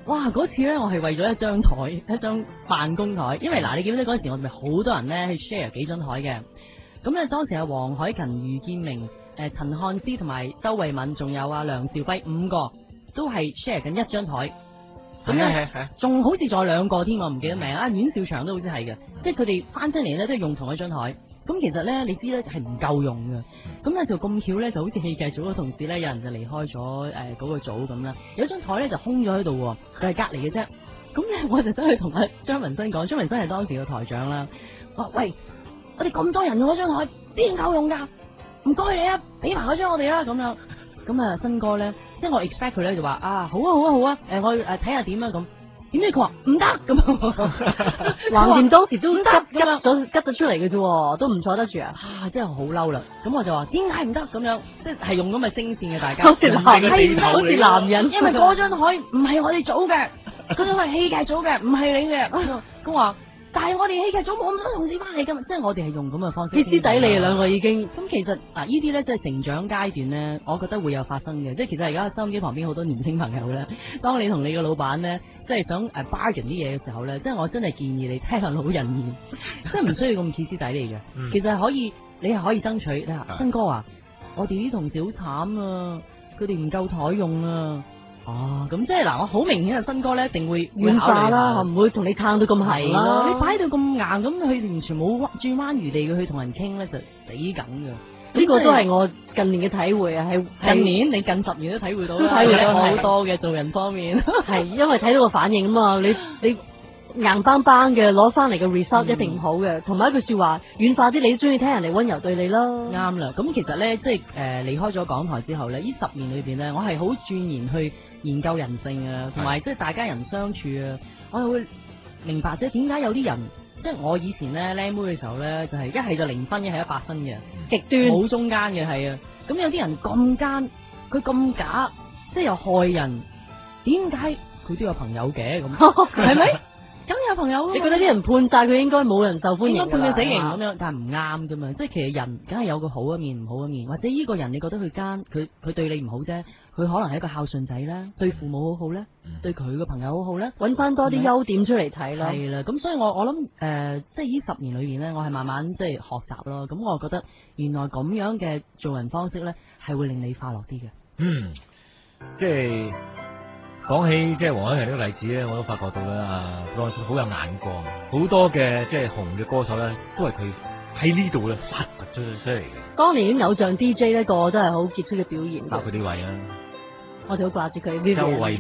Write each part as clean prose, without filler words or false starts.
哇！嗰次咧，我係為咗一張台，一張辦公台，因為嗱，你記唔記得嗰陣時我哋咪好多人咧去 share 幾張台嘅？咁咧當時係黃凱芹、余建明、陳漢之同埋周慧敏，仲有梁兆輝5個都係 share 緊一張台。咁咧仲好似仲有2個添，我唔記得名啊。阮兆祥都好似係嘅，即係佢哋翻出嚟咧都係用同一張台。咁其實咧，你知咧係唔夠用嘅。咁咧就咁巧咧，就好似戲劇組嘅同事咧，有人就離開咗嗰個組咁啦。有張台咧就空咗喺度，就係隔離嘅啫。咁咧我就走去同阿張文新講，張文新係當時嘅台長啦。話喂，我哋咁多人用嗰張台，邊夠用㗎？唔該你啊，俾埋嗰張我哋啦咁樣。咁啊新哥咧，即係我 expect 佢咧就話啊好啊好啊好啊，我睇下點啊咁。點知佢話唔得咁， 橫掂當時都吉咗出嚟嘅啫，都唔坐得住啊！ 真係好嬲啦！咁我就話點解唔得咁樣？即係用咁嘅聲線嘅大家， 好似男人， 因為嗰張台唔係我哋組嘅，嗰張係戲劇組嘅，唔係你嘅。咁話，但係我哋戲劇組冇咁多同事翻嚟噶嘛，即係我哋係用咁嘅方式。 歇斯底里兩個已經。 咁其實呢啲咧即係成長階段咧，我覺得會有發生嘅。即係其實而家收音機旁邊好多年輕朋友咧，當你同你嘅老闆咧，即係想bargain 啲嘢嘅時候咧，即係我真係建議你聽下老人言，即係唔需要咁歇斯底里嘅。其實係可以，你係可以爭取。你話新哥啊，我哋啲同事好慘啊，佢哋唔夠台用啊。哦，咁即係嗱，我好明顯啊，新哥咧一定會軟化啦，唔會同你撐到咁係啦。 你擺到咁硬，咁佢完全冇轉彎餘地嘅去同人傾咧，就死梗㗎。 呢個都係我近年嘅體會啊，係近年你近10年都體會到啦，體會到好多嘅做人方面。 係因為睇到個反應啊嘛，你硬邦邦嘅攞翻嚟嘅 result 一定唔好嘅，同埋一句說話軟化啲，你都中意聽人哋溫柔對你啦。 啱啦，咁其實咧即係離開咗港台之後咧，呢10年裏邊咧，我係好鑽研去研究人性啊，同埋即係大家人相處啊，我係會明白即係點解有啲人，即係我以前咧靚妹嘅時候咧，就係一係就0分，一係100分嘅極端， 冇中間嘅係啊。咁有啲人咁奸，佢咁假，即係又害人，點解佢都有朋友嘅咁？係咪？咁有朋友， 你覺得啲人判晒佢應該冇人受歡迎， 應該判佢死刑咁樣，但係唔啱啫嘛。即係其實人梗係有個好一面，唔好一面，或者呢個人你覺得佢奸，佢對你唔好啫，佢可能係一個孝順仔啦，對父母好好咧，對佢個朋友好好咧， 揾翻多啲優點出嚟睇啦。 係啦，咁所以我諗即係呢10年裏邊咧，我係慢慢即係學習咯。咁我覺得原來咁樣嘅做人方式咧，係會令你快樂啲嘅。 即係。講起即係黃凱芹呢個例子咧，我都發覺到咧好有眼光，好多嘅即係紅嘅歌手咧，都係佢喺呢度咧發掘咗出嚟嘅。 當年啲偶像 DJ 呢個個都係好傑出嘅表現， 包括呢位啊， 我哋好掛住佢。 周慧敏。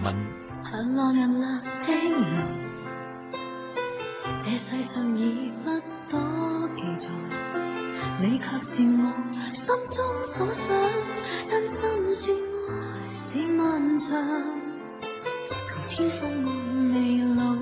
這世上已不多記載，你卻是我心中所想，真心說愛是漫長。天荒未老。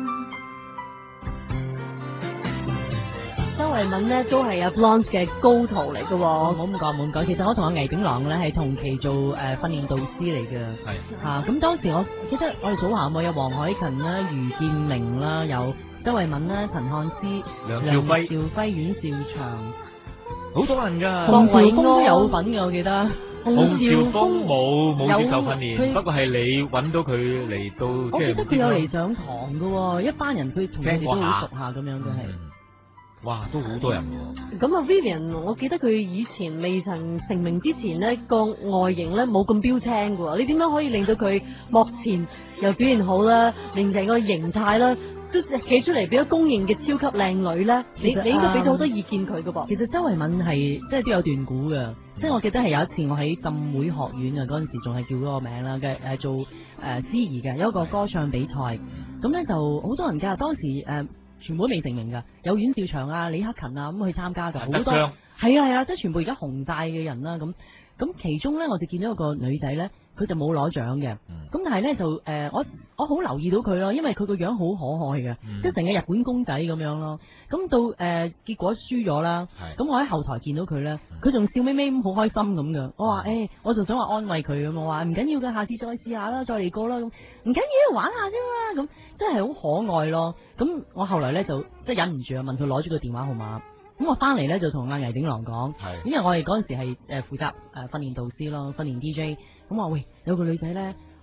周慧敏呢都係阿 Blanche 嘅高徒嚟嘅， 冇咁講，冇咁講。其實我同阿倪炳朗咧係同期做訓練導師嚟嘅，係嚇。咁當時我記得我哋組下有黃凱芹啦、余建明啦，有周慧敏啦、陳漢之、 梁兆輝、 阮兆祥， 好多人㗎。 洪兆峰都有份嘅，我記得。 洪兆峰冇接受訓練，不過係你揾到佢嚟到， 我記得佢有嚟上堂㗎，一班人佢同佢哋都好熟下咁樣嘅係。 哇，都好多人喎。 咁啊 Vivian， 我記得佢以前未曾成名之前呢個外形咧冇咁標青㗎，你點樣可以令到佢幕前又表現好啦，令成個形態啦都企出嚟，俾咗公認嘅超級靚女咧？你應該俾咗好多意見佢㗎噃。 其實周慧敏係即係都有段故㗎。即係我記得係有一次我喺浸會學院啊，嗰陣時仲係叫嗰個名啦嘅做司儀嘅，有一個歌唱比賽，咁咧就好多人㗎，當時全部都未成名㗎，有阮兆祥啊、李克勤啊咁去參加㗎，好多係啊，即係全部而家紅晒嘅人啦咁。咁其中咧我就見到一個女仔咧，佢就冇攞獎嘅，咁但係咧就我好留意到佢咯，因為佢個樣好可愛嘅，即係成個日本公仔咁樣咯。咁到結果輸咗啦，咁我喺後台見到佢咧，佢仲笑眯眯咁好開心咁嘅。我話我就想話安慰佢咁，我話唔緊要㗎，下次再試下啦，再嚟過啦咁，唔緊要，玩下啫嘛，咁真係好可愛咯。咁我後來咧就即係忍唔住啊，問佢攞咗個電話號碼。咁我翻嚟咧就同阿倪炳郎講，因為我哋嗰陣時係負責訓練導師咯，訓練 DJ。咁話喂，有個女仔咧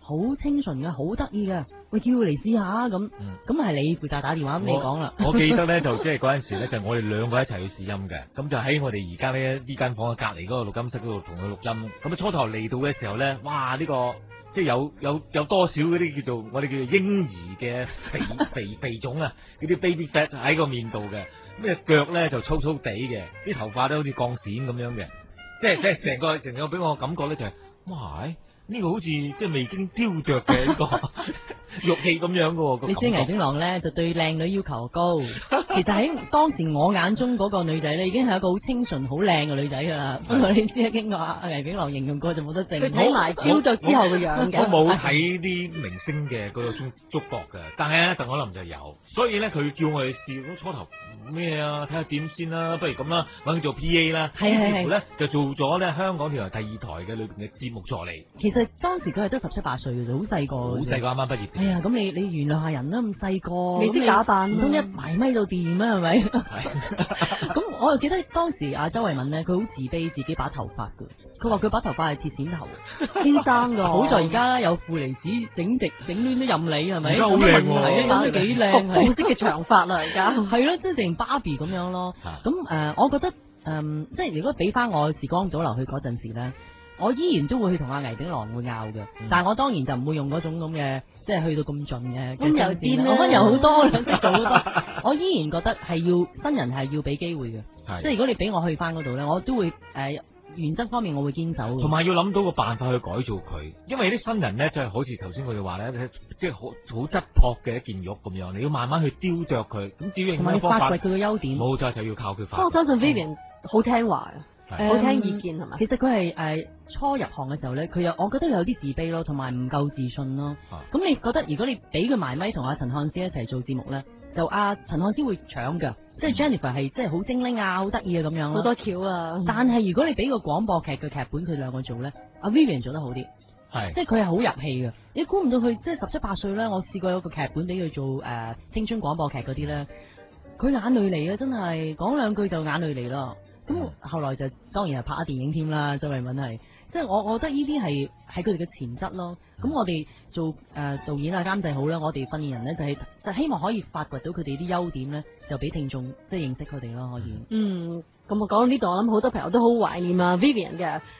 好清純嘅，好得意嘅，喂，叫佢嚟試下咁，咁係你負責打電話，咁你講啦。 我記得咧就即係嗰陣時咧，就我哋兩個一齊去試音嘅，咁就喺我哋而家呢間房嘅隔離嗰個錄音室嗰度同佢錄音。咁初頭嚟到嘅時候咧，哇！呢個即係有多少嗰啲叫做我哋叫做嬰兒嘅肥腫啊，嗰啲 baby fat 喺個面度嘅，咩腳咧就粗粗地嘅，啲頭髮都好似鋼線咁樣嘅，即係成個俾我感覺咧就係、哇！呢個好似即係未經雕琢嘅呢個玉器咁樣嘅喎。 你知倪炳朗咧就對靚女要求高，其實喺當時我眼中嗰個女仔咧已經係一個好清純、好靚嘅女仔㗎啦。不過你知啊，經過阿倪炳朗形容過就冇得剩。 佢睇埋雕琢之後嘅樣嘅。 我冇睇啲明星嘅嗰個觸覺嘅，但係咧鄧海林就有，所以咧佢叫我哋試，咁初頭咩啊，睇下點先啦，不如咁啦，揾佢做 PA 啦，於是乎咧就做咗咧香港電台第2台嘅裏邊嘅節目助理。 其實當時佢係得17、18歲嘅啫，好細個。 好細個，啱啱畢業。 係啊，咁你原諒下人啦，咁細個， 未識打扮， 唔通一埋咪就掂啊？係咪？咁我又記得當時阿周慧敏咧，佢好自卑自己把頭髮嘅，佢話佢把頭髮係鐵線頭，天生㗎。好在而家有負離子整直整亂都任你係咪？ 而家好靚喎， 打得幾靚， 紅色嘅長髮啦，而家係咯，即係成芭比咁樣咯。咁我覺得即係如果俾翻我時光倒流去嗰陣時咧。我依然都會去同阿倪炳朗會拗嘅，但係我當然就唔會用嗰種咁嘅，即係去到咁盡嘅溫柔啲啦， 溫柔好多啦，識做好多。我依然覺得係要新人係要俾機會嘅，即係如果你俾我去翻嗰度咧，我都會原則方面我會堅守。同埋要諗到個辦法去改造佢，因為啲新人咧就係好似頭先我哋話咧，即係好質樸嘅一件玉咁樣，你要慢慢去雕琢佢。咁至於同埋發掘佢嘅優點， 冇錯就要靠佢發掘。 我相信 Vivian 好聽話好聽意見係嘛？ 其實佢係初入行嘅時候咧，我覺得有啲自卑咯，同埋唔夠自信咯。咁你覺得如果你俾佢埋咪同阿陳漢詩一齊做節目咧，就阿陳漢詩會搶㗎，即係 Jennifer 係即係好精靈啊，好得意啊咁樣。 好多橋啊！ 但係如果你俾個廣播劇嘅劇本佢兩個做咧，阿 Vivian 做得好啲，即係佢係好入戲嘅。你估唔到佢即係17、18歲咧，我試過有個劇本俾佢做青春廣播劇嗰啲咧，佢眼淚嚟啊！真係講兩句就眼淚嚟啦。咁後來就當然係拍咗電影添啦，周慧敏係，即係我覺得呢啲係佢哋嘅潛質咯。咁我哋做導演啊監製好啦，我哋訓練人咧就希望可以發掘到佢哋啲優點咧，就俾聽眾即係認識佢哋咯，可以。 咁我講到呢度，我諗好多朋友都好懷念啊 Vivian 嘅。